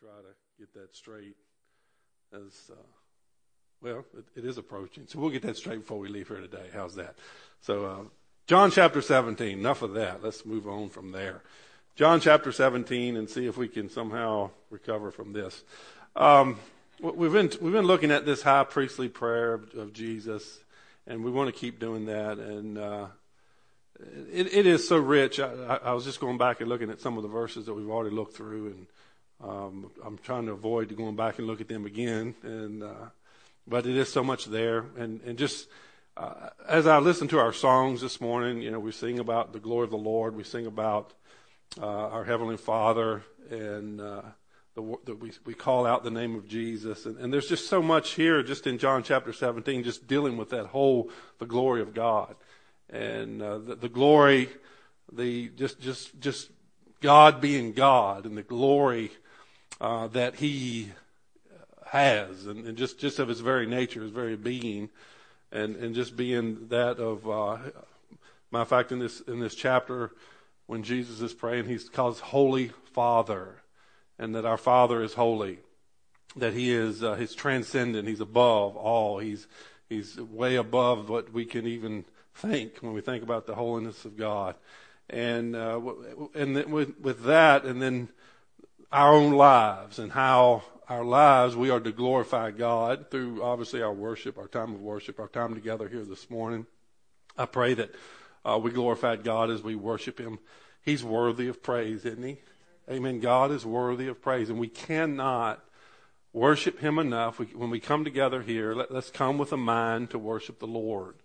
try to get that straight as, it is approaching. So we'll get that straight before we leave here today. How's that? So, John chapter 17, enough of that. Let's move on from there. John chapter 17 and see if we can somehow recover from this. We've been looking at this high priestly prayer of Jesus, and we want to keep doing that. And it is so rich. I was just going back and looking at some of the verses that we've already looked through, and I'm trying to avoid going back and look at them again. But it is so much there, and just as I listened to our songs this morning, we sing about the glory of the Lord. We sing about our Heavenly Father, and we call out the name of Jesus. And there's just so much here just in John chapter 17, just dealing with that the glory of God. And the glory, just God being God, and the glory that He has, and just of His very nature, His very being, and just being that of, matter of fact, in this chapter, when Jesus is praying, He calls Holy Father, and that our Father is holy, that He is He's transcendent, He's above all, He's way above what we can even think when we think about the holiness of God, and then with that, and then our own lives, and how our lives, we are to glorify God through, obviously, our worship, our time of worship, our time together here this morning. I pray that we glorify God as we worship Him. He's worthy of praise, isn't He? Amen. God is worthy of praise, and we cannot worship Him enough. When we come together here, let's come with a mind to worship the Lord.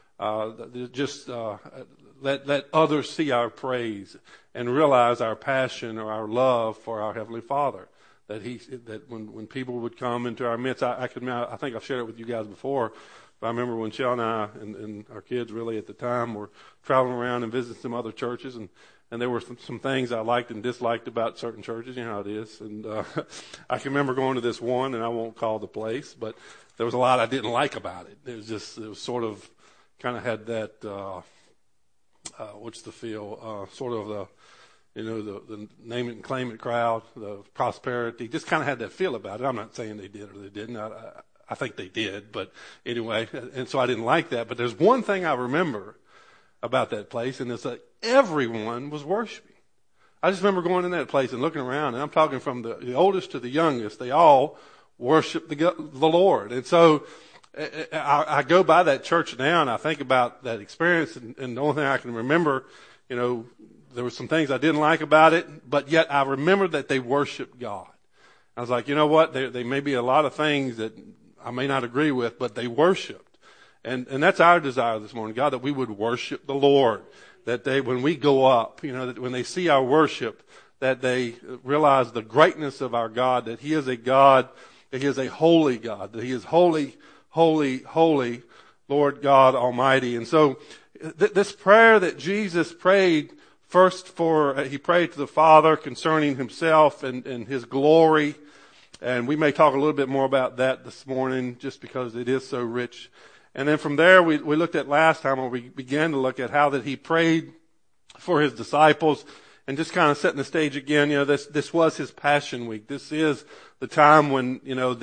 Let others see our praise and realize our passion or our love for our Heavenly Father. That when people would come into our midst, I think I've shared it with you guys before, but I remember when Shell and I and our kids really at the time were traveling around and visiting some other churches, and there were some things I liked and disliked about certain churches. You know how it is. And I can remember going to this one, and I won't call the place, but there was a lot I didn't like about it. It was sort of kind of had that what's the feel? Sort of the name it and claim it crowd, the prosperity, just kind of had that feel about it. I'm not saying they did or they didn't. I think they did, but anyway, and so I didn't like that. But there's one thing I remember about that place, and it's that everyone was worshiping. I just remember going in that place and looking around, and I'm talking from the oldest to the youngest. They all worship the Lord. And so I go by that church now, and I think about that experience, and the only thing I can remember, there were some things I didn't like about it, but yet I remember that they worshiped God. I was like, you know what? There may be a lot of things that I may not agree with, but they worshiped. And that's our desire this morning, God, that we would worship the Lord. That when we go up, that when they see our worship, that they realize the greatness of our God, that He is a God, that He is a holy God, that He is holy, holy, holy, Lord God Almighty. And so this prayer that Jesus prayed, first He prayed to the Father concerning Himself and His glory. And we may talk a little bit more about that this morning just because it is so rich. And then from there, we looked at last time, where we began to look at how that He prayed for His disciples, and just kind of setting the stage again. This was His Passion Week. This is the time when,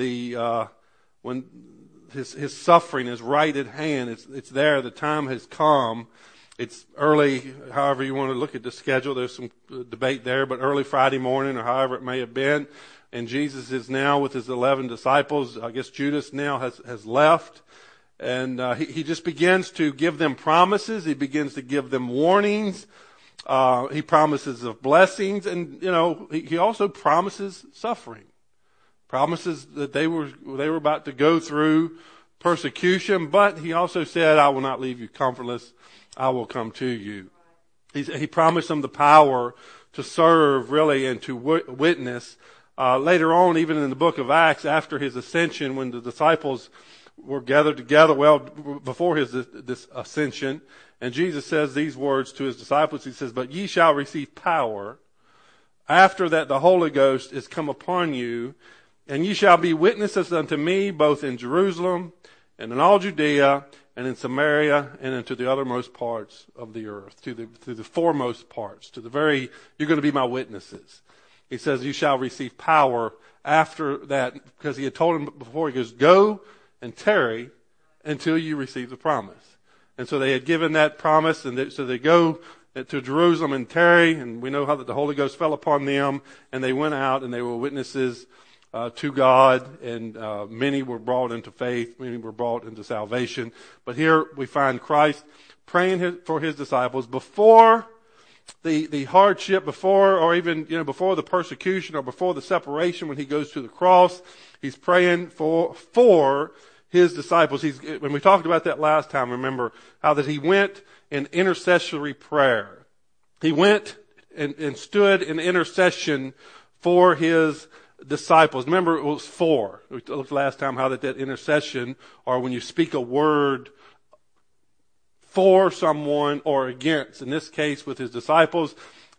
when His suffering is right at hand. It's there. The time has come. It's early, however you want to look at the schedule. There's some debate there, but early Friday morning, or however it may have been. And Jesus is now with His 11 disciples. I guess Judas now has left. And he just begins to give them promises. He begins to give them warnings. He promises of blessings. And, he also promises suffering. Promises that they were about to go through persecution. But He also said, I will not leave you comfortless. I will come to you. He promised them the power to serve, really, and to witness. Later on, even in the book of Acts, after His ascension, when the disciples were gathered together, before this ascension, and Jesus says these words to His disciples. He says, but ye shall receive power after that the Holy Ghost is come upon you, and ye shall be witnesses unto me both in Jerusalem and in all Judea and in Samaria and into the uttermost parts of the earth, to the foremost parts, you're going to be my witnesses. he says, you shall receive power after that, because he had told him before, he goes, go and tarry until you receive the promise. And so they had given that promise, and so they go to Jerusalem and tarry, and we know how that the Holy Ghost fell upon them, and they went out and they were witnesses to God, and many were brought into faith, many were brought into salvation. But here we find Christ praying for his disciples before the hardship, before, or even, before the persecution or before the separation when he goes to the cross. He's praying for his disciples. When we talked about that last time, remember how that he went in intercessory prayer. He went and stood in intercession for his disciples. Remember, it was for. We looked last time how that intercession, or when you speak a word for someone or against. In this case, with his disciples,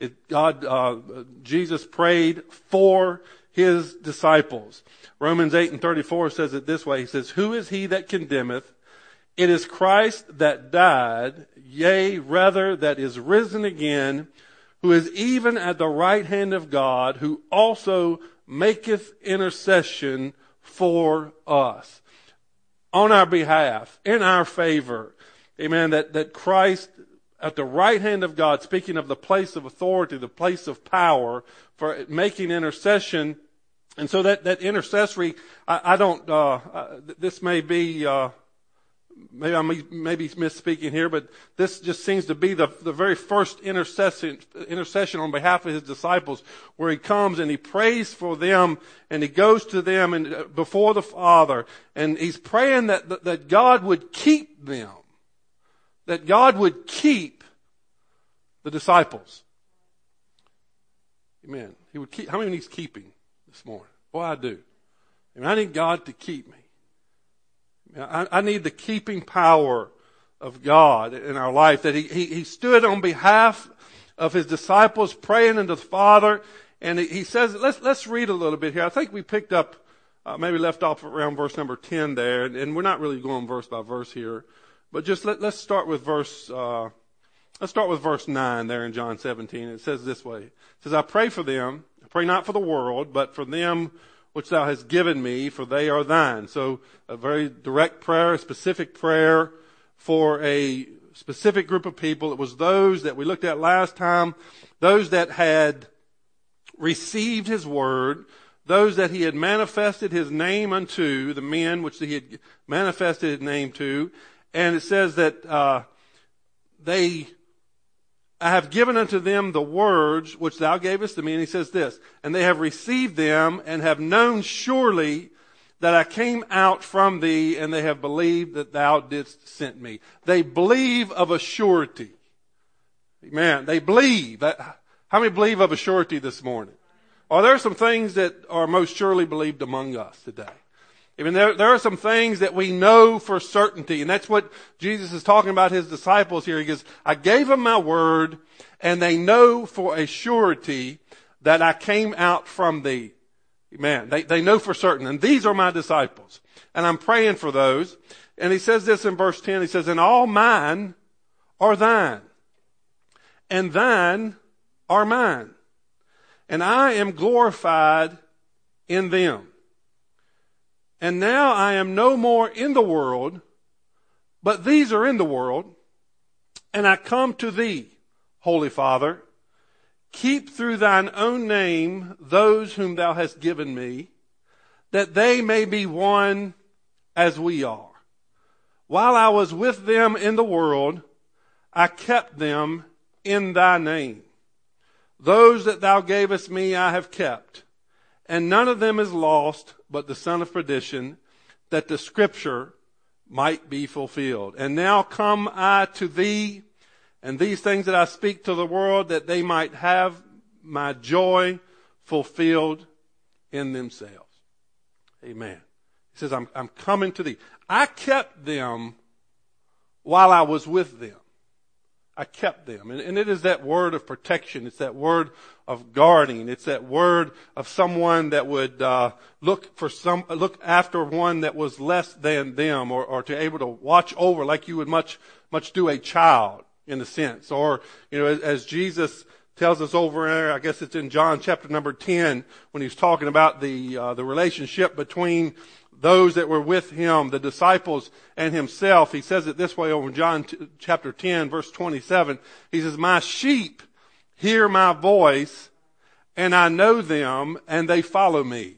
Jesus prayed for his disciples. Romans 8:34 says it this way. He says, who is he that condemneth? It is Christ that died, yea, rather that is risen again, who is even at the right hand of God, who also maketh intercession for us. On our behalf, in our favor. Amen. That Christ at the right hand of God, speaking of the place of authority, the place of power, for making intercession. And so that intercessory, this may be, maybe I may be misspeaking here, but this just seems to be the very first intercession on behalf of his disciples, where he comes and he prays for them, and he goes to them and before the Father, and he's praying that God would keep them, that God would keep the disciples. Amen. He would keep. How many needs keeping this morning? Boy, I do. I need God to keep me. I need the keeping power of God in our life, that he stood on behalf of his disciples praying unto the Father. And he says, let's read a little bit here. I think we picked up, maybe left off around verse number 10 there. And we're not really going verse by verse here, but just let's start with verse 9 there in John 17. It says this way. It says, I pray for them. I pray not for the world, but for them which thou hast given me, for they are thine. So a very direct prayer, a specific prayer for a specific group of people. It was those that we looked at last time, those that had received his word, those that he had manifested his name unto, the men which he had manifested his name to. And it says that I have given unto them the words which thou gavest to me. And he says this, and they have received them and have known surely that I came out from thee, and they have believed that thou didst send me. They believe of a surety. Amen. They believe. How many believe of a surety this morning? Are there some things that are most surely believed among us today? Even there are some things that we know for certainty, and that's what Jesus is talking about his disciples here. He goes, I gave them my word, and they know for a surety that I came out from thee. Amen. They know for certain, and these are my disciples. And I'm praying for those. And he says this in verse 10, he says, and all mine are thine, and thine are mine, and I am glorified in them. And now I am no more in the world, but these are in the world. And I come to thee, Holy Father. Keep through thine own name those whom thou hast given me, that they may be one as we are. While I was with them in the world, I kept them in thy name. Those that thou gavest me I have kept, and none of them is lost, but the son of perdition, that the scripture might be fulfilled. And now come I to thee, and these things that I speak to the world, that they might have my joy fulfilled in themselves. Amen. He says, I'm coming to thee. I kept them while I was with them. I kept them. And it is that word of protection. It's that word of guarding. It's that word of someone that would look after one that was less than them, or to able to watch over like you would much do a child, in a sense. Or, as Jesus tells us over there, I guess it's in John chapter number 10, when he's talking about the relationship between those that were with him, the disciples and himself. He says it this way over in John chapter 10, verse 27. He says, my sheep hear my voice, and I know them, and they follow me.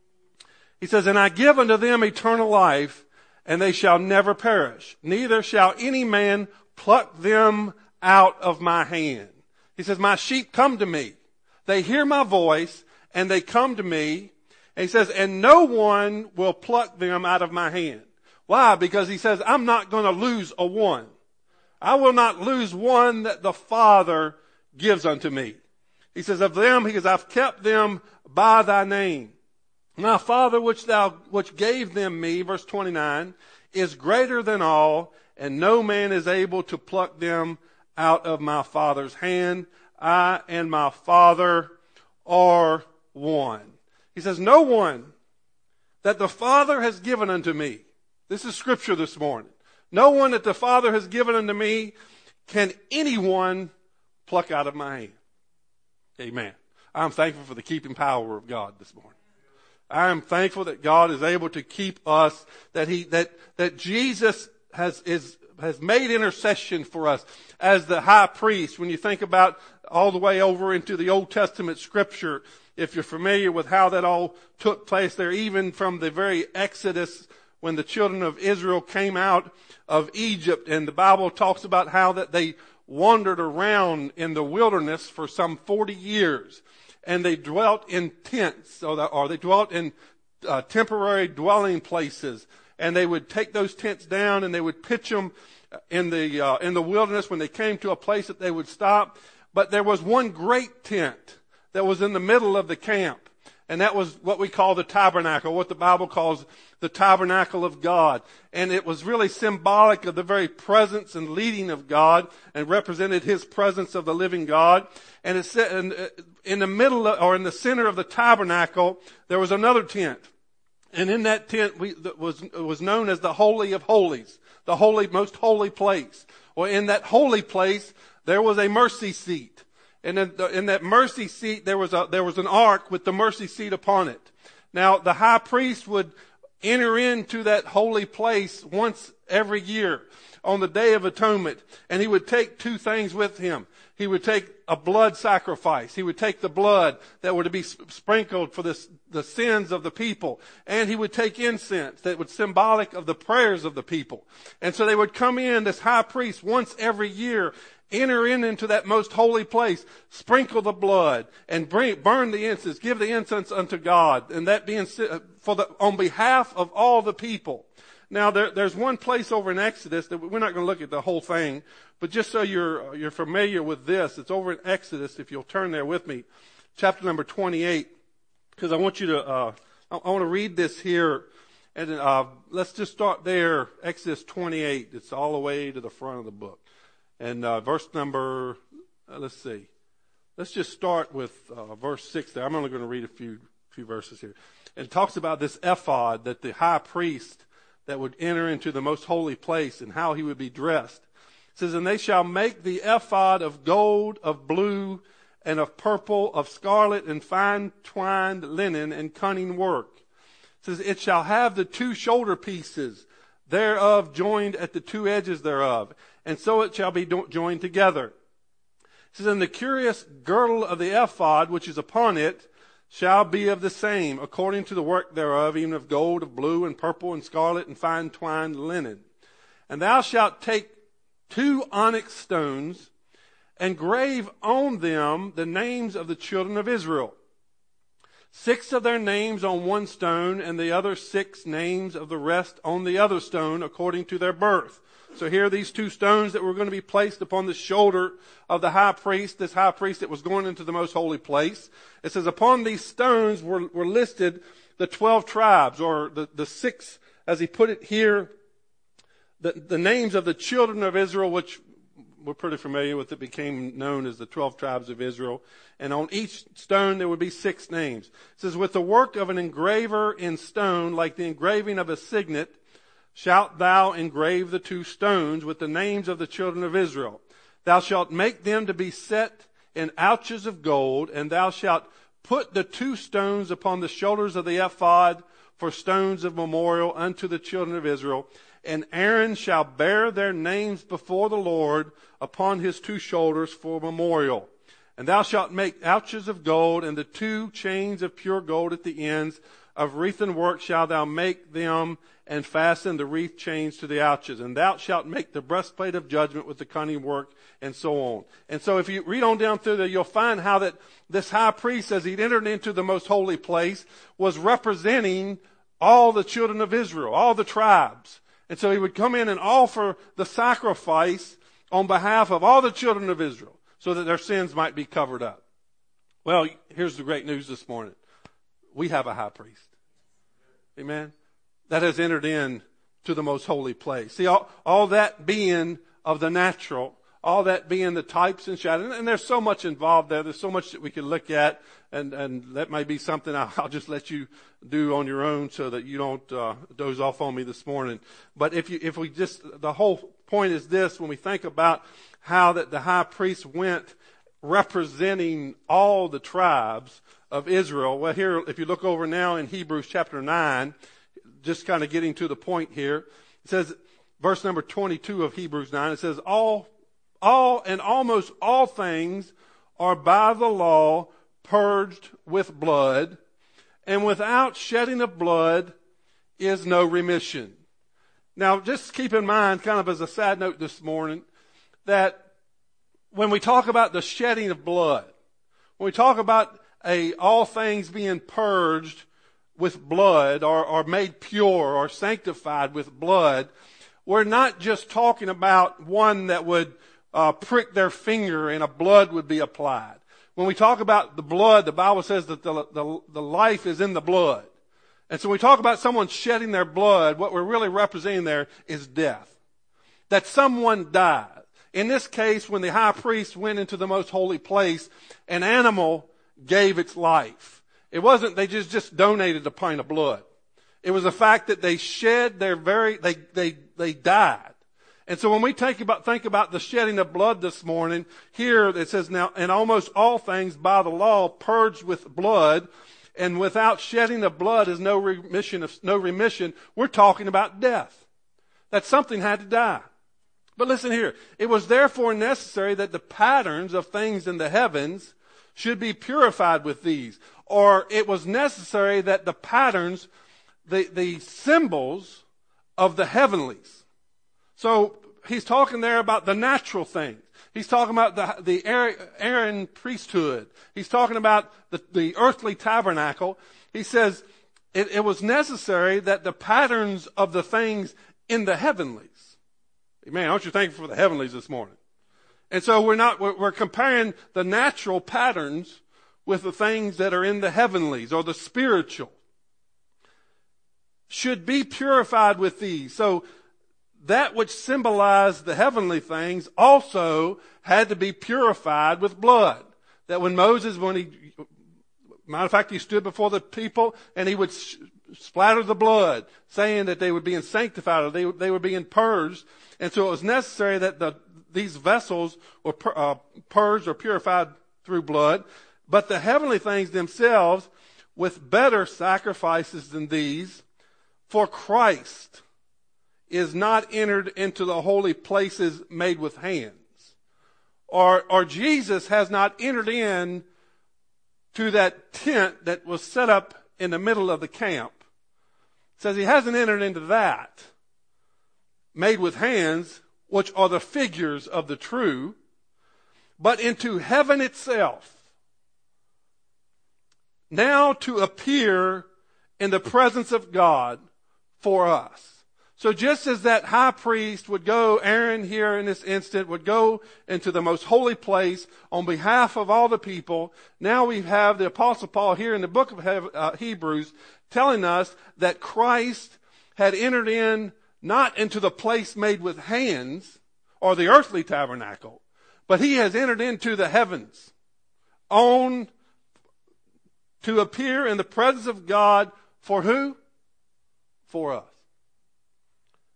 He says, and I give unto them eternal life, and they shall never perish. Neither shall any man pluck them out of my hand. He says, my sheep come to me. They hear my voice, and they come to me. And he says, and no one will pluck them out of my hand. Why? Because he says, I'm not going to lose a one. I will not lose one that the Father gives unto me. He says, of them, he says, I've kept them by thy name. My Father, which gave them me, verse 29, is greater than all, and no man is able to pluck them out of my Father's hand. I and my Father are one. He says, no one that the Father has given unto me. This is scripture this morning. No one that the Father has given unto me can anyone pluck out of my hand. Amen. I'm thankful for the keeping power of God this morning. I am thankful that God is able to keep us, that Jesus has made intercession for us as the high priest. When you think about all the way over into the Old Testament scripture, if you're familiar with how that all took place there, even from the very Exodus, when the children of Israel came out of Egypt, and the Bible talks about how that they wandered around in the wilderness for some 40 years. And they dwelt in tents, or they dwelt in temporary dwelling places. And they would take those tents down and they would pitch them in the wilderness when they came to a place that they would stop. But there was one great tent that was in the middle of the camp. And that was what we call the tabernacle, what the Bible calls the tabernacle of God. And it was really symbolic of the very presence and leading of God, and represented his presence of the living God. And it said, in the middle or in the center of the tabernacle, there was another tent. And in that tent was known as the Holy of Holies, the most holy place. Well, in that holy place, there was a mercy seat. And in that mercy seat, there was an ark with the mercy seat upon it. Now, the high priest would enter into that holy place once every year on the Day of Atonement, and he would take two things with him. He would take a blood sacrifice. He would take the blood that were to be sprinkled for the sins of the people. And he would take incense that was symbolic of the prayers of the people. And so they would come in, this high priest, once every year, enter into that most holy place, sprinkle the blood, and burn the incense, give the incense unto God, and that being on behalf of all the people. Now, there's one place over in Exodus that we're not going to look at the whole thing, but just so you're familiar with this, it's over in Exodus. If you'll turn there with me, chapter number 28, because I want you to I want to read this here, and let's just start there. Exodus 28. It's all the way to the front of the book. And verse number, let's see. Let's just start with verse 6 there. I'm only going to read a few verses here. It talks about this ephod that the high priest that would enter into the most holy place and how he would be dressed. It says, and they shall make the ephod of gold, of blue, and of purple, of scarlet, and fine twined linen, and cunning work. It says, it shall have the two shoulder pieces thereof joined at the two edges thereof, and so it shall be joined together. It says, and the curious girdle of the ephod, which is upon it, shall be of the same, according to the work thereof, even of gold, of blue, and purple, and scarlet, and fine twined linen. And thou shalt take 2 onyx stones, and grave on them the names of the children of Israel. 6 of their names on one stone, and the other 6 names of the rest on the other stone, according to their birth. So here are these 2 stones that were going to be placed upon the shoulder of the high priest, this high priest that was going into the most holy place. It says, upon these stones were listed the 12 tribes, or the 6, as he put it here, the names of the children of Israel, which we're pretty familiar with. It became known as the 12 tribes of Israel. And on each stone there would be 6 names. It says, with the work of an engraver in stone, like the engraving of a signet, shalt thou engrave the 2 stones with the names of the children of Israel. Thou shalt make them to be set in ouches of gold, and thou shalt put the 2 stones upon the shoulders of the ephod for stones of memorial unto the children of Israel. And Aaron shall bear their names before the Lord upon his 2 shoulders for memorial. And thou shalt make ouches of gold, and the 2 chains of pure gold at the ends. Of wreathen work shalt thou make them, and fasten the wreath chains to the ouches. And thou shalt make the breastplate of judgment with the cunning work, and so on. And so if you read on down through there, you'll find how that this high priest, as he'd entered into the most holy place, was representing all the children of Israel, all the tribes. And so he would come in and offer the sacrifice on behalf of all the children of Israel so that their sins might be covered up. Well, here's the great news this morning. We have a high priest. Amen. That has entered in to the most holy place. See, all that being of the natural, all that being the types and shadows, and there's so much involved there. There's so much that we can look at, and that may be something I'll just let you do on your own so that you don't doze off on me this morning. But the whole point is this: when we think about how that the high priest went representing all the tribes of Israel. Well, here, if you look over now in Hebrews chapter 9, just kind of getting to the point here, it says, verse number 22 of Hebrews 9, it says, all and almost all things are by the law purged with blood, and without shedding of blood is no remission. Now, just keep in mind, kind of as a side note this morning, that when we talk about the shedding of blood, when we talk about all things being purged with blood or made pure or sanctified with blood, we're not just talking about one that would prick their finger and a blood would be applied. When we talk about the blood, the Bible says that the life is in the blood. And so when we talk about someone shedding their blood, what we're really representing there is death. That someone died. In this case, when the high priest went into the most holy place, an animal gave its life. It wasn't they just donated a pint of blood. It was the fact that they shed they died. And so when we think about the shedding of blood this morning, here it says, now, and almost all things by the law purged with blood, and without shedding of blood is no remission. We're talking about death. That something had to die. But listen here. It was therefore necessary that the patterns of things in the heavens should be purified with these. Or it was necessary that the patterns, the symbols of the heavenlies. So he's talking there about the natural things. He's talking about the Aaron priesthood. He's talking about the earthly tabernacle. He says it was necessary that the patterns of the things in the heavenlies. Man, aren't you thankful for the heavenlies this morning? And so we're comparing the natural patterns with the things that are in the heavenlies or the spiritual. Should be purified with these. So that which symbolized the heavenly things also had to be purified with blood. That when Moses, matter of fact, he stood before the people and he would splatter the blood, saying that they were being sanctified or they were being purged. And so it was necessary that these vessels were purged or purified through blood. But the heavenly things themselves with better sacrifices than these, for Christ is not entered into the holy places made with hands. Or Jesus has not entered in to that tent that was set up in the middle of the camp. It says he hasn't entered into that made with hands, which are the figures of the true, but into heaven itself, now to appear in the presence of God for us. So just as that high priest would go, Aaron here in this instant would go into the most holy place on behalf of all the people, now we have the Apostle Paul here in the book of Hebrews telling us that Christ had entered in not into the place made with hands or the earthly tabernacle, but he has entered into the heavens to appear in the presence of God for who? For us.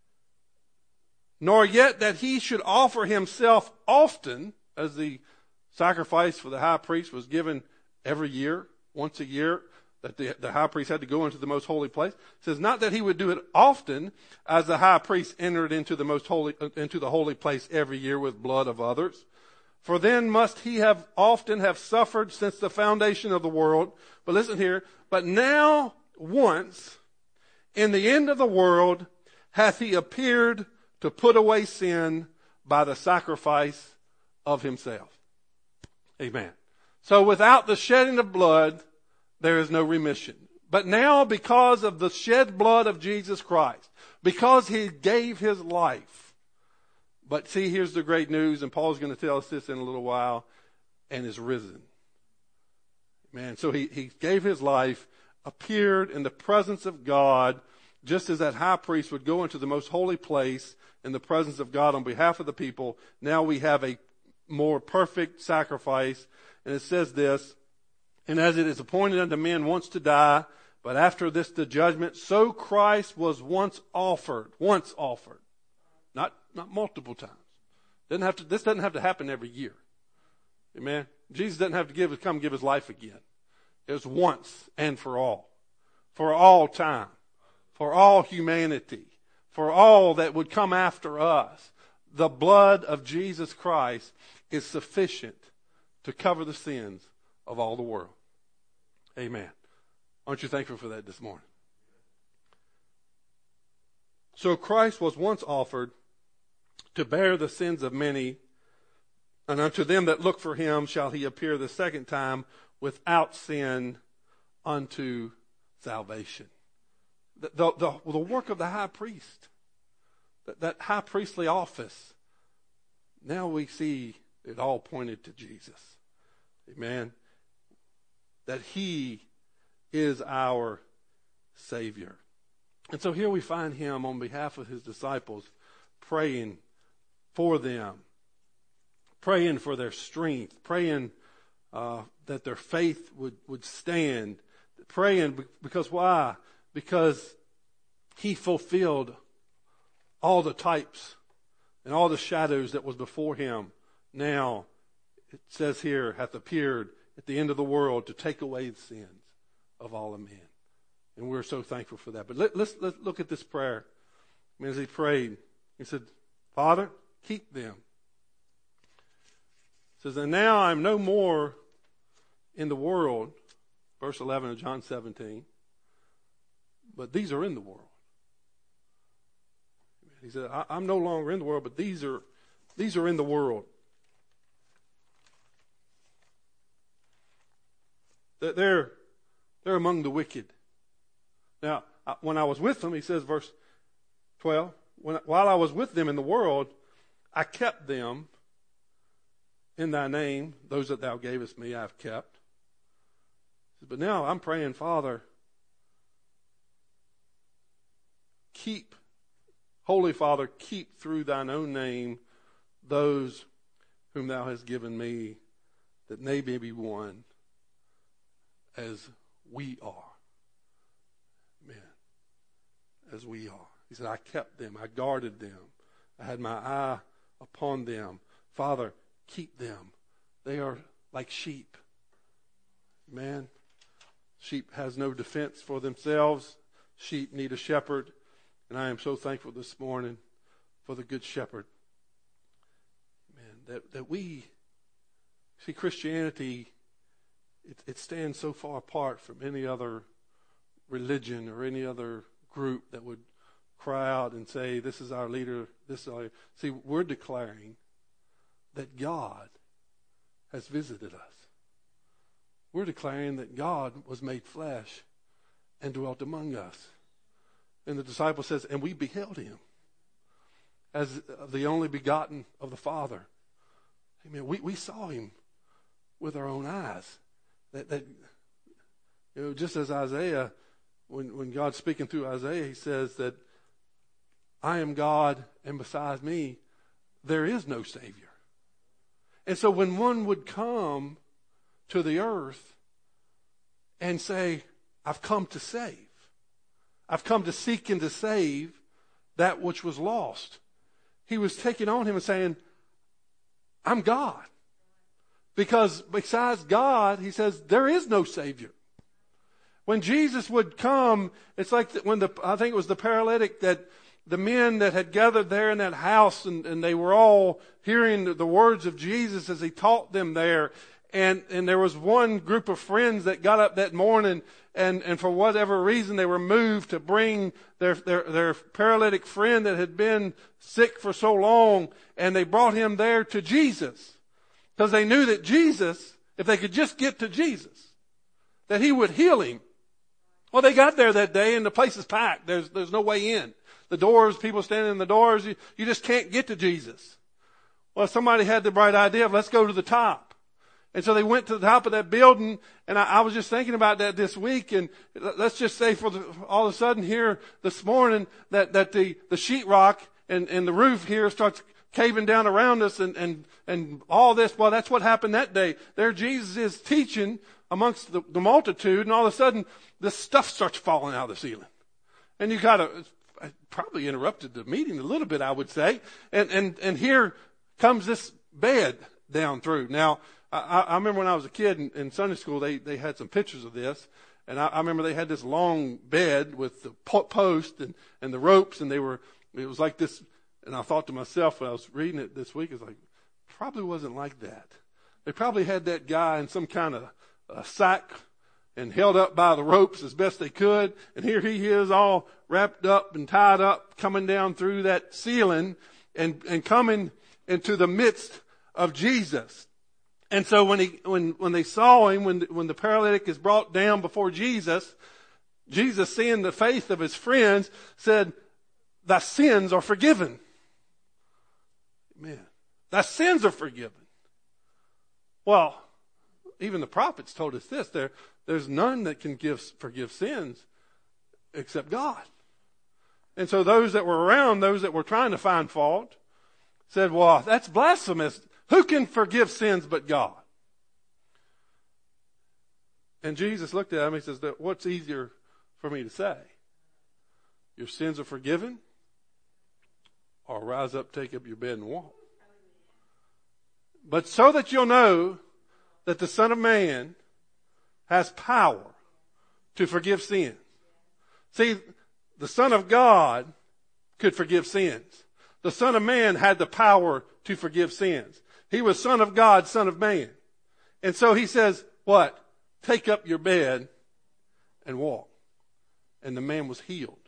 Nor yet that he should offer himself often, as the sacrifice for the high priest was given every year, once a year, that the high priest had to go into the most holy place. It says not that he would do it often, as the high priest entered into the holy place every year with blood of others. For then must he have often have suffered since the foundation of the world. But listen here, but now once in the end of the world hath he appeared to put away sin by the sacrifice of himself. Amen. So without the shedding of blood, there is no remission. But now, because of the shed blood of Jesus Christ, because he gave his life. But see, here's the great news, and Paul's going to tell us this in a little while, and is risen. Man, so he gave his life, appeared in the presence of God, just as that high priest would go into the most holy place in the presence of God on behalf of the people. Now we have a more perfect sacrifice. And it says this, and as it is appointed unto men once to die, but after this the judgment, so Christ was once offered, not multiple times. This doesn't have to happen every year. Amen. Jesus doesn't have to come give his life again. It was once and for all time, for all humanity, for all that would come after us. The blood of Jesus Christ is sufficient to cover the sins of all the world. Amen. Aren't you thankful for that this morning? So Christ was once offered to bear the sins of many, and unto them that look for him shall he appear the second time without sin unto salvation. The work of the high priest, that high priestly office, now we see it all pointed to Jesus. Amen. That he is our Savior. And so here we find him on behalf of his disciples praying for them, praying for their strength, praying that their faith would stand, praying because why? Because he fulfilled all the types and all the shadows that was before him. Now, it says here, hath appeared at the end of the world to take away the sins of all of men. And we're so thankful for that. But let's look at this prayer. I mean, as he prayed, he said, Father, keep them. He says, and now I'm no more in the world, verse 11 of John 17, but these are in the world. He said, I'm no longer in the world, but these are in the world. They're among the wicked. Now, when I was with them, he says, verse 12, while I was with them in the world, I kept them in thy name. Those that thou gavest me, I have kept. But now I'm praying, Father, Holy Father, keep through thine own name those whom thou hast given me, that they may be one as we are. Amen. As we are. He said, I kept them. I guarded them. I had my eye upon them. Father, keep them. They are like sheep. Man, sheep has no defense for themselves. Sheep need a shepherd. And I am so thankful this morning for the good shepherd. Man, that we see Christianity, it stands so far apart from any other religion or any other group that would cry out and say, this is our leader, this is our... See, we're declaring that God has visited us. We're declaring that God was made flesh and dwelt among us. And the disciple says, and we beheld him as the only begotten of the Father. Amen. We saw him with our own eyes. That just as Isaiah, when God's speaking through Isaiah, he says that I am God, and besides me, there is no Savior. And so when one would come to the earth and say, I've come to save, I've come to seek and to save that which was lost, he was taking on him and saying, I'm God. Because besides God, he says, there is no Savior. When Jesus would come, it's like when I think it was the paralytic that the men that had gathered there in that house and they were all hearing the words of Jesus as he taught them there. And there was one group of friends that got up that morning and for whatever reason they were moved to bring their paralytic friend that had been sick for so long, and they brought him there to Jesus. Because they knew that Jesus, if they could just get to Jesus, that he would heal him. Well, they got there that day and the place is packed. There's no way in. The doors, people standing in the doors, you just can't get to Jesus. Well, somebody had the bright idea of let's go to the top. And so they went to the top of that building, and I was just thinking about that this week, and let's just say all of a sudden here this morning that the sheetrock and the roof here starts caving down around us and all this. Well, that's what happened that day. There Jesus is teaching amongst the multitude, and all of a sudden this stuff starts falling out of the ceiling. And you probably interrupted the meeting a little bit, I would say. And here comes this bed down through. Now, I remember when I was a kid in Sunday school, they had some pictures of this. And I remember they had this long bed with the post and the ropes, and it was like this. And I thought to myself when I was reading it this week, it's like, probably wasn't like that. They probably had that guy in some kind of sack and held up by the ropes as best they could. And here he is all wrapped up and tied up, coming down through that ceiling and coming into the midst of Jesus. And so when they saw him, when the paralytic is brought down before Jesus, Jesus, seeing the faith of his friends, said, "Thy sins are forgiven." Man, thy sins are forgiven. Well, even the prophets told us this. There's none that can forgive sins except God. And so those that were around, those that were trying to find fault, said, well, that's blasphemous. Who can forgive sins but God? And Jesus looked at him and he says, what's easier for me to say? Your sins are forgiven? Or rise up, take up your bed and walk. But so that you'll know that the Son of Man has power to forgive sins. See, the Son of God could forgive sins. The Son of Man had the power to forgive sins. He was Son of God, Son of Man. And so he says, what? Take up your bed and walk. And the man was healed.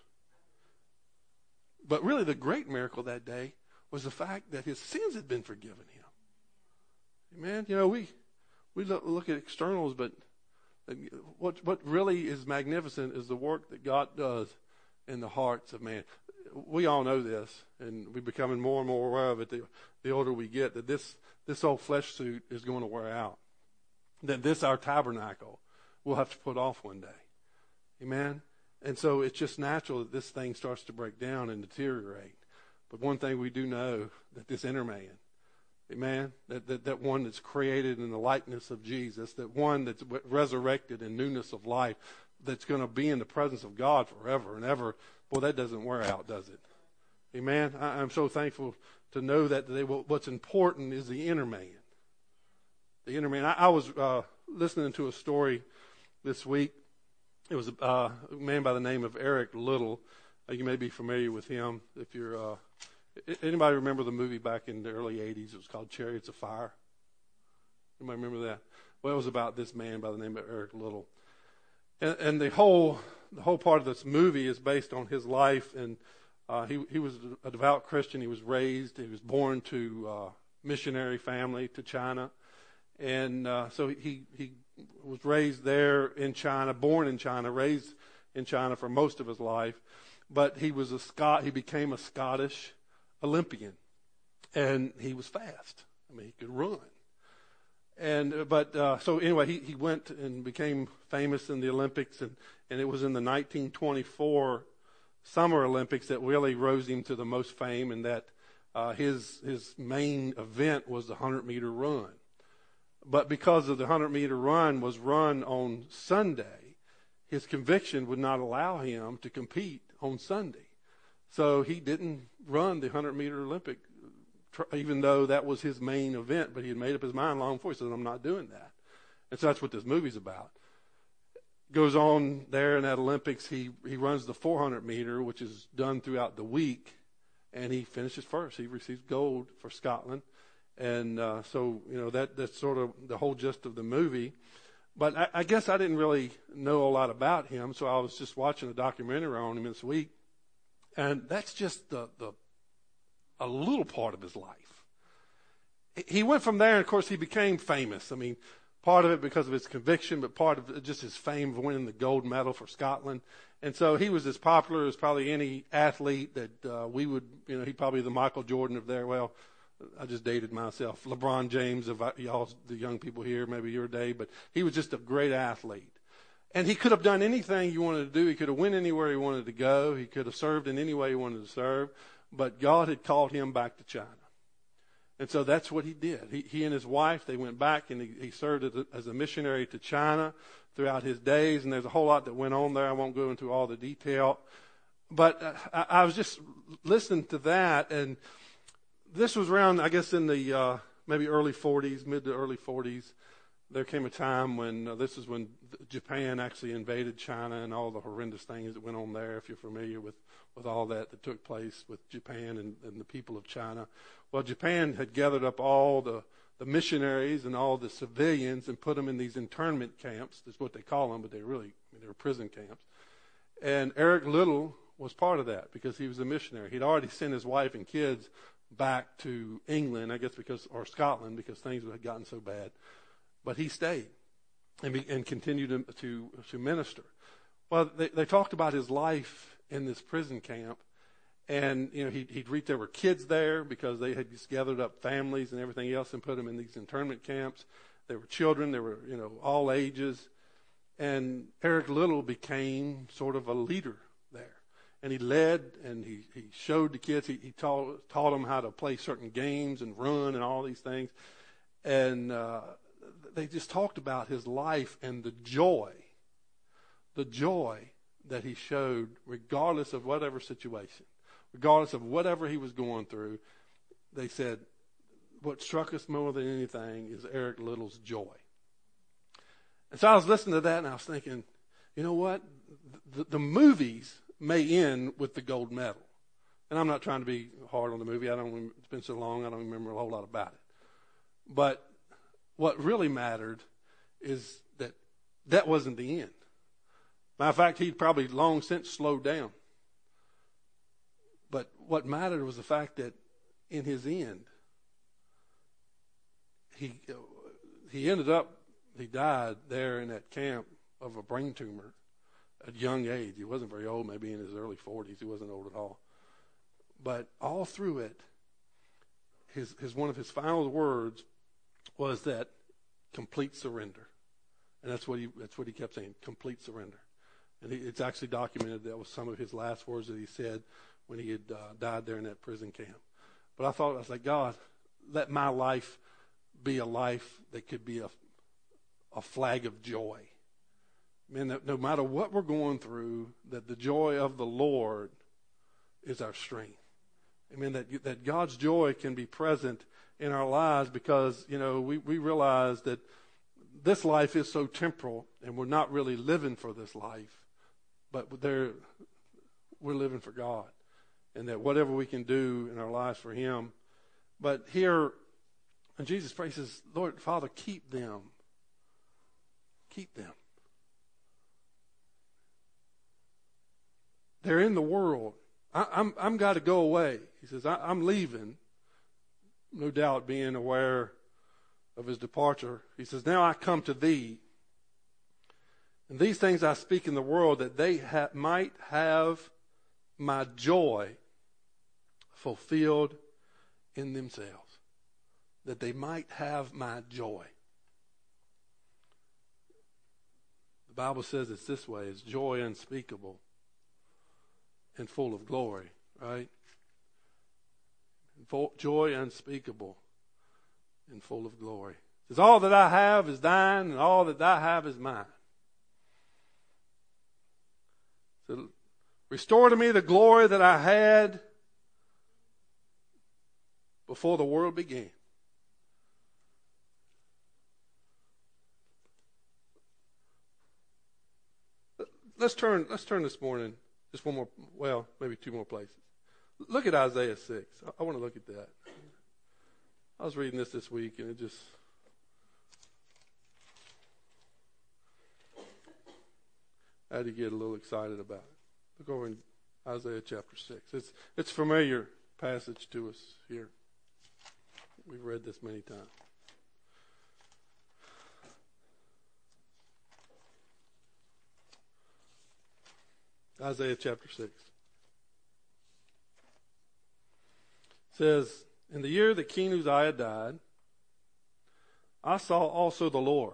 But really the great miracle that day was the fact that his sins had been forgiven him. Amen. You know, we look at externals, but what really is magnificent is the work that God does in the hearts of man. We all know this, and we're becoming more and more aware of it the older we get, that this old flesh suit is going to wear out. That this, our tabernacle, we'll have to put off one day. Amen? And so it's just natural that this thing starts to break down and deteriorate. But one thing we do know, that this inner man, amen, that one that's created in the likeness of Jesus, that one that's resurrected in newness of life, that's going to be in the presence of God forever and ever, well, that doesn't wear out, does it? Amen? I'm so thankful to know that what's important is the inner man. The inner man. I was listening to a story this week. It was a man by the name of Eric Liddell. You may be familiar with him. If you're anybody remember the movie back in the early 80s? It was called Chariots of Fire. Anybody remember that? Well, it was about this man by the name of Eric Liddell. And the whole part of this movie is based on his life. And he was a devout Christian. He was born to a missionary family to China. And so he was raised there in China, born in China, raised in China for most of his life. But he became a Scottish Olympian. And he was fast. I mean, he could run. So anyway, he went and became famous in the Olympics, and it was in the 1924 Summer Olympics that really rose him to the most fame, and that his main event was the 100-meter run. But because of the 100-meter run was run on Sunday, his conviction would not allow him to compete on Sunday. So he didn't run the 100-meter Olympic even though that was his main event, but he had made up his mind long before. He said, I'm not doing that. And so that's what this movie's about. Goes on there in that Olympics, he runs the 400 meter, which is done throughout the week, and he finishes first. He receives gold for Scotland. And so, that's sort of the whole gist of the movie. But I guess I didn't really know a lot about him, so I was just watching a documentary on him this week. And that's just a little part of his life. He went from there, and of course, he became famous. I mean, part of it because of his conviction, but part of it just his fame of winning the gold medal for Scotland. And so he was as popular as probably any athlete that we would, he'd probably the Michael Jordan of there. Well, I just dated myself. LeBron James of y'all, the young people here, maybe your day, but he was just a great athlete. And he could have done anything he wanted to do. He could have went anywhere he wanted to go. He could have served in any way he wanted to serve. But God had called him back to China. And so that's what he did. He and his wife, they went back and he served as a missionary to China throughout his days. And there's a whole lot that went on there. I won't go into all the detail. But I was just listening to that. And this was around, I guess, in the maybe early 40s, mid to early 40s. There came a time when, this is when Japan actually invaded China and all the horrendous things that went on there, if you're familiar with all that took place with Japan and the people of China. Well, Japan had gathered up all the missionaries and all the civilians and put them in these internment camps. That's what they call them, but they were prison camps. And Eric Liddell was part of that because he was a missionary. He'd already sent his wife and kids back to England, I guess, or Scotland, because things had gotten so bad. But he stayed and continued to minister. Well, they talked about his life in this prison camp, and there were kids there because they had just gathered up families and everything else and put them in these internment camps. There were children, there were all ages, and Eric Liddell became sort of a leader there, and he led and he showed the kids. He taught them how to play certain games and run and all these things, and they just talked about his life and the joy that he showed regardless of whatever situation, regardless of whatever he was going through. They said, what struck us more than anything is Eric Liddell's joy. And so I was listening to that and I was thinking, you know what? The movies may end with the gold medal. And I'm not trying to be hard on the movie. It's been so long, I don't remember a whole lot about it. But what really mattered is that wasn't the end. Matter of fact, he'd probably long since slowed down. But what mattered was the fact that in his end, he died there in that camp of a brain tumor at a young age. He wasn't very old, maybe in his early 40s. He wasn't old at all. But all through it, his one of his final words was that complete surrender. And that's what he kept saying, complete surrender. And it's actually documented that was some of his last words that he said when he had died there in that prison camp. But I was like, God, let my life be a life that could be a flag of joy. Man, that no matter what we're going through, that the joy of the Lord is our strength. Amen. That God's joy can be present in our lives because, we realize that this life is so temporal and we're not really living for this life. But we're living for God, and that whatever we can do in our lives for Him. But here, and Jesus prays, says, Lord, Father, keep them. Keep them. They're in the world. I'm got to go away. He says, I'm leaving. No doubt being aware of his departure. He says, now I come to thee. And these things I speak in the world, that they might have my joy fulfilled in themselves. That they might have my joy. The Bible says it's this way. It's joy unspeakable and full of glory, right? Joy unspeakable and full of glory. It says, all that I have is thine, and all that I have is mine. So, restore to me the glory that I had before the world began. Let's turn this morning just one more, well, maybe two more places. Look at Isaiah 6. I want to look at that. I was reading this week, and it just, I had to get a little excited about it. Look over in Isaiah chapter 6. It's a familiar passage to us here. We've read this many times. Isaiah chapter 6. It says, in the year that King Uzziah died, I saw also the Lord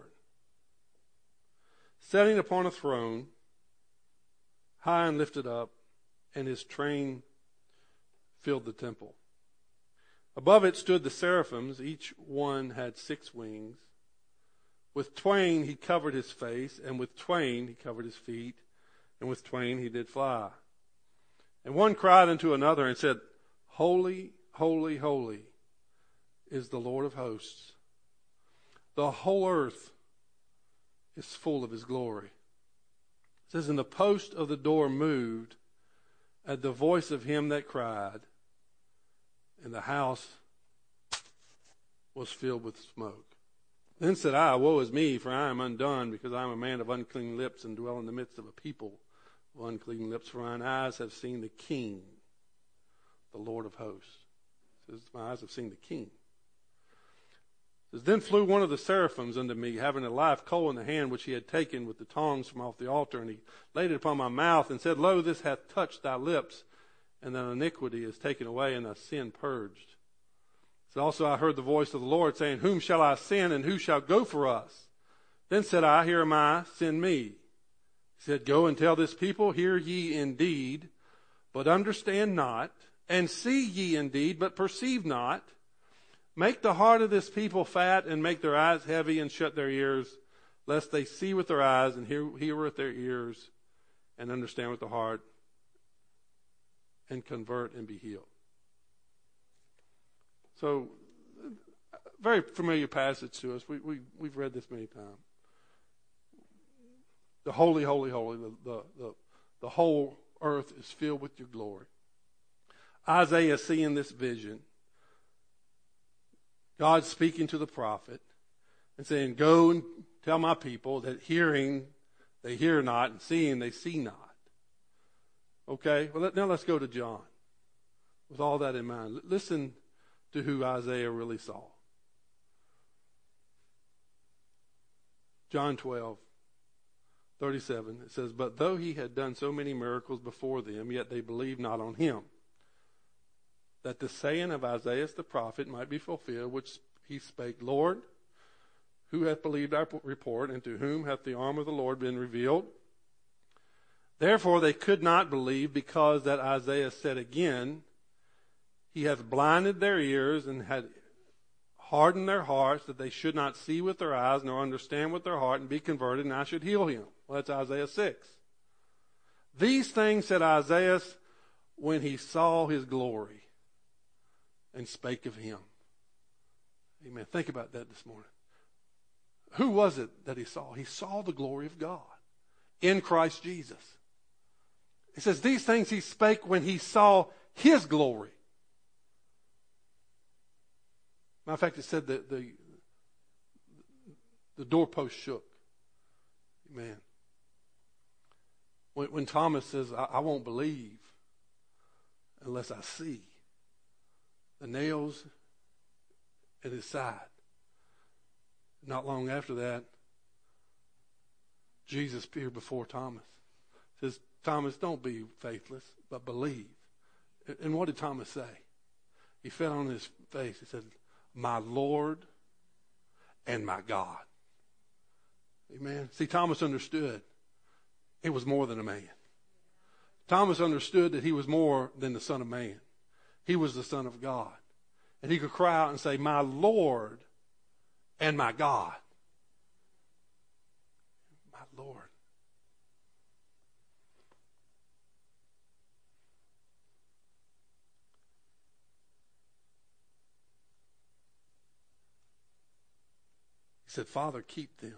sitting upon a throne, high and lifted up, and his train filled the temple. Above it stood the seraphims, each one had 6 wings. With twain he covered his face, and with twain he covered his feet, and with twain he did fly. And one cried unto another and said, Holy, holy, holy is the Lord of hosts. The whole earth is full of his glory. It says, and the post of the door moved at the voice of him that cried, and the house was filled with smoke. Then said I, woe is me, for I am undone, because I am a man of unclean lips, and dwell in the midst of a people of unclean lips, for mine eyes have seen the King, the Lord of hosts. It says, my eyes have seen the King. It says, then flew one of the seraphims unto me, having a live coal in the hand, which he had taken with the tongs from off the altar, and he laid it upon my mouth, and said, Lo, this hath touched thy lips, and thine iniquity is taken away, and thy sin purged. So also I heard the voice of the Lord saying, whom shall I send, and who shall go for us? Then said I, here am I, send me. He said, go and tell this people, hear ye indeed, but understand not, and see ye indeed, but perceive not. Make the heart of this people fat, and make their eyes heavy, and shut their ears, lest they see with their eyes, and hear with their ears, and understand with the heart, and convert and be healed. So, very familiar passage to us. We've read this many times. The holy, holy, holy, the whole earth is filled with your glory. Isaiah seeing this vision, God speaking to the prophet and saying, go and tell my people that hearing they hear not, and seeing they see not. Okay, well now let's go to John. With all that in mind, listen to who Isaiah really saw. John 12:37, it says, but though he had done so many miracles before them, yet they believed not on him, that the saying of Isaiah the prophet might be fulfilled, which he spake, Lord, who hath believed our report, and to whom hath the arm of the Lord been revealed? Therefore they could not believe, because that Isaiah said again, he hath blinded their ears, and had hardened their hearts, that they should not see with their eyes, nor understand with their heart, and be converted, and I should heal him. Well, that's Isaiah 6. These things said Isaiah when he saw his glory, and spake of him. Amen. Think about that this morning. Who was it that he saw? He saw the glory of God in Christ Jesus. It says these things he spake when he saw his glory. Matter of fact, it said that the doorpost shook. Amen. When Thomas says, I won't believe unless I see the nails in his side. Not long after that, Jesus appeared before Thomas. Says, Thomas, don't be faithless, but believe. And what did Thomas say? He fell on his face. He said, my Lord and my God. Amen. See, Thomas understood it was more than a man. Thomas understood that he was more than the Son of Man. He was the Son of God. And he could cry out and say, my Lord and my God. My Lord. said, Father, keep them.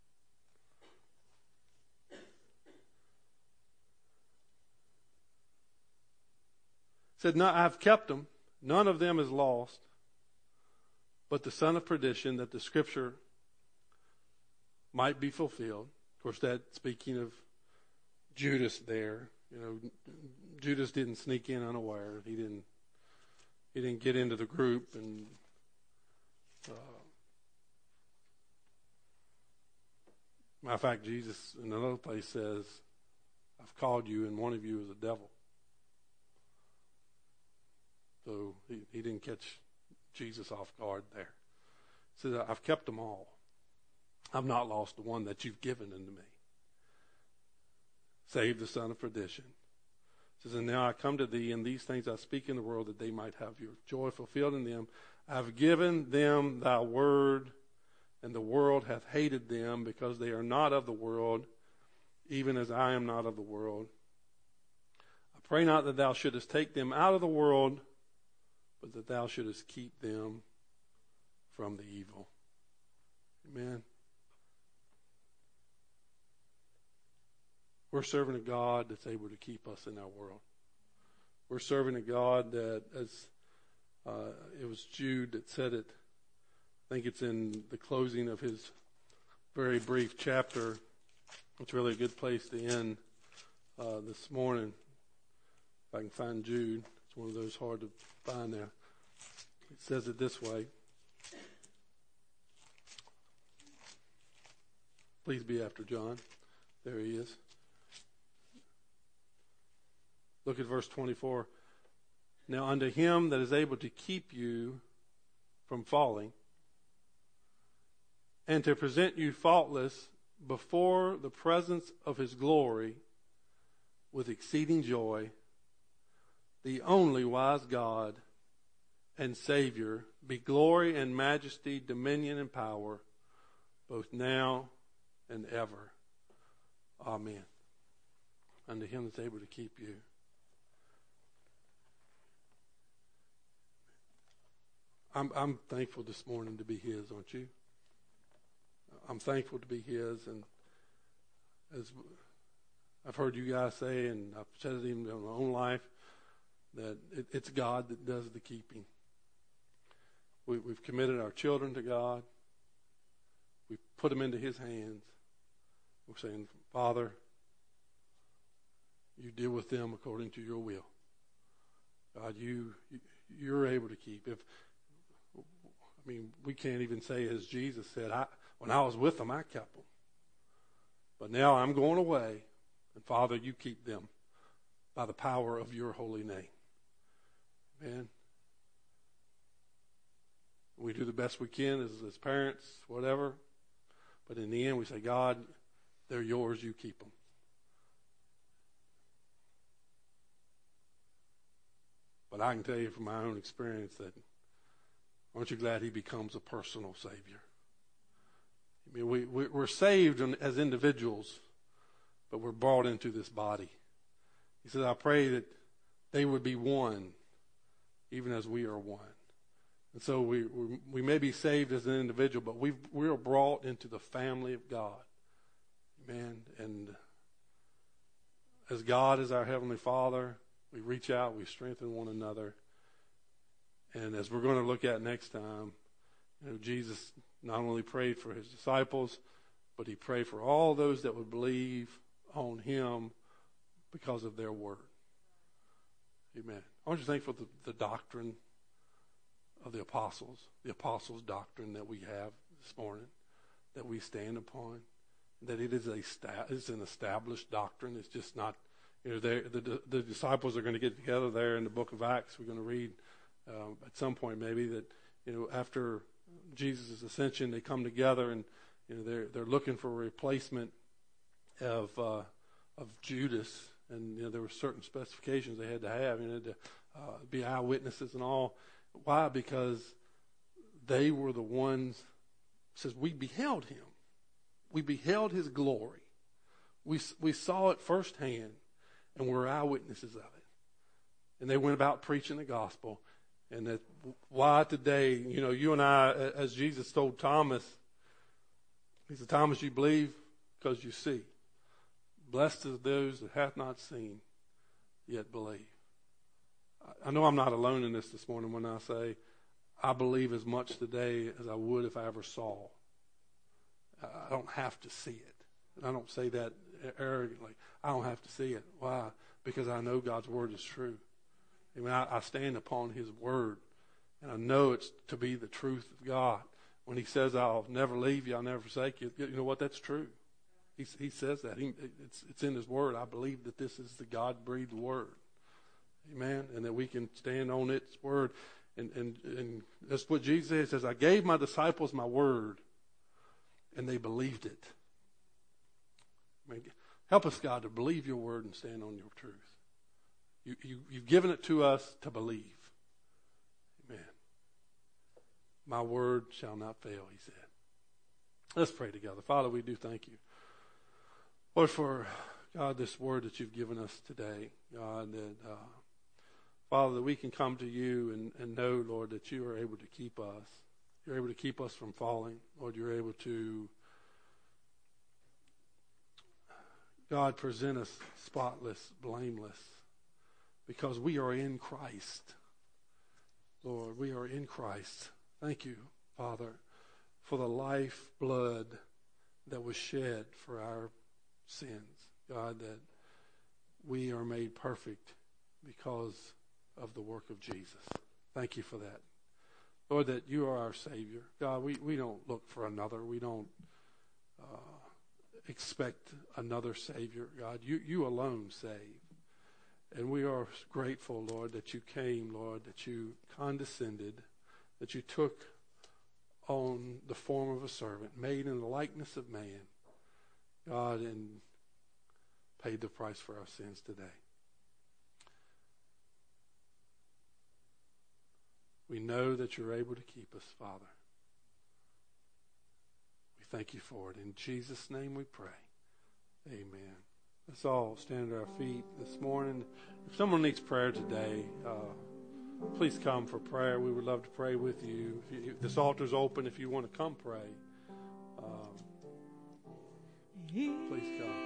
He said, no, I've kept them. None of them is lost, but the son of perdition, that the scripture might be fulfilled. Of course, that speaking of Judas there, Judas didn't sneak in unaware. He didn't get into the group and matter of fact, Jesus in another place says, I've called you and one of you is a devil. So he didn't catch Jesus off guard there. He said, I've kept them all. I've not lost the one that you've given unto me. Save the son of perdition. He says, and now I come to thee, and these things I speak in the world, that they might have your joy fulfilled in them. I've given them thy word, and the world hath hated them, because they are not of the world, even as I am not of the world. I pray not that thou shouldest take them out of the world, but that thou shouldest keep them from the evil. Amen. We're serving a God that's able to keep us in our world. We're serving a God that, as it was Jude that said it, I think it's in the closing of his very brief chapter. It's really a good place to end this morning. If I can find Jude. It's one of those hard to find there. It says it this way. Please be after John. There he is. Look at verse 24. Now unto him that is able to keep you from falling, and to present you faultless before the presence of his glory with exceeding joy, the only wise God and Savior, be glory and majesty, dominion and power, both now and ever. Amen. Unto him that's able to keep you. I'm thankful this morning to be his, aren't you? I'm thankful to be his, and as I've heard you guys say, and I've said it even in my own life, that it's God that does the keeping. We've committed our children to God. We've put them into his hands. We're saying, Father, you deal with them according to your will. God, you're able to keep. We can't even say as Jesus said, when I was with them, I kept them. But now I'm going away, and Father, you keep them by the power of your holy name. Amen. We do the best we can as parents, whatever. But in the end, we say, God, they're yours, you keep them. But I can tell you from my own experience that aren't you glad he becomes a personal Savior? We're saved as individuals, but we're brought into this body. He says, I pray that they would be one, even as we are one. And so we may be saved as an individual, but we are brought into the family of God. Amen. And as God is our Heavenly Father, we reach out, we strengthen one another. And as we're going to look at next time, Jesus not only prayed for his disciples, but he prayed for all those that would believe on him because of their word. Amen. I want you to think for the doctrine of the apostles doctrine that we have this morning, that we stand upon, that it is it's an established doctrine. It's just not, the disciples are going to get together there in the book of Acts. We're going to read at some point maybe that, after Jesus' ascension, they come together and, they're looking for a replacement of Judas. And, there were certain specifications they had to have, to be eyewitnesses and all. Why? Because they were the ones, it says, we beheld him. We beheld his glory. We saw it firsthand, and we're eyewitnesses of it. And they went about preaching the gospel. And that why today, you and I, as Jesus told Thomas, He said, Thomas, you believe because you see. Blessed is those that hath not seen, yet believe. I know I'm not alone in this morning when I say I believe as much today as I would if I ever saw. I don't have to see it. And I don't say that arrogantly. I don't have to see it. Why? Because I know God's word is true. I mean, I stand upon his word, and I know it's to be the truth of God. When he says, I'll never leave you, I'll never forsake you, you know what? That's true. He says that. It's in his word. I believe that this is the God-breathed word. Amen? And that we can stand on its word. And that's what Jesus says. He says, I gave my disciples my word, and they believed it. I mean, help us, God, to believe your word and stand on your truth. You've given it to us to believe. Amen. My word shall not fail, he said. Let's pray together. Father, we do thank you, Lord, for, God, this word that you've given us today. God, that, Father, that we can come to you and know, Lord, that you are able to keep us. You're able to keep us from falling. Lord, you're able to, God, present us spotless, blameless, because we are in Christ. Lord, we are in Christ. Thank you, Father, for the life blood that was shed for our sins. God, that we are made perfect because of the work of Jesus. Thank you for that. Lord, that you are our Savior. God, we don't look for another. We don't expect another Savior. God, you alone save. And we are grateful, Lord, that you came, Lord, that you condescended, that you took on the form of a servant, made in the likeness of man, God, and paid the price for our sins today. We know that you're able to keep us, Father. We thank you for it. In Jesus' name we pray. Amen. Let's all stand at our feet this morning. If someone needs prayer today, please come for prayer. We would love to pray with you. This altar's open if you want to come pray. Please come.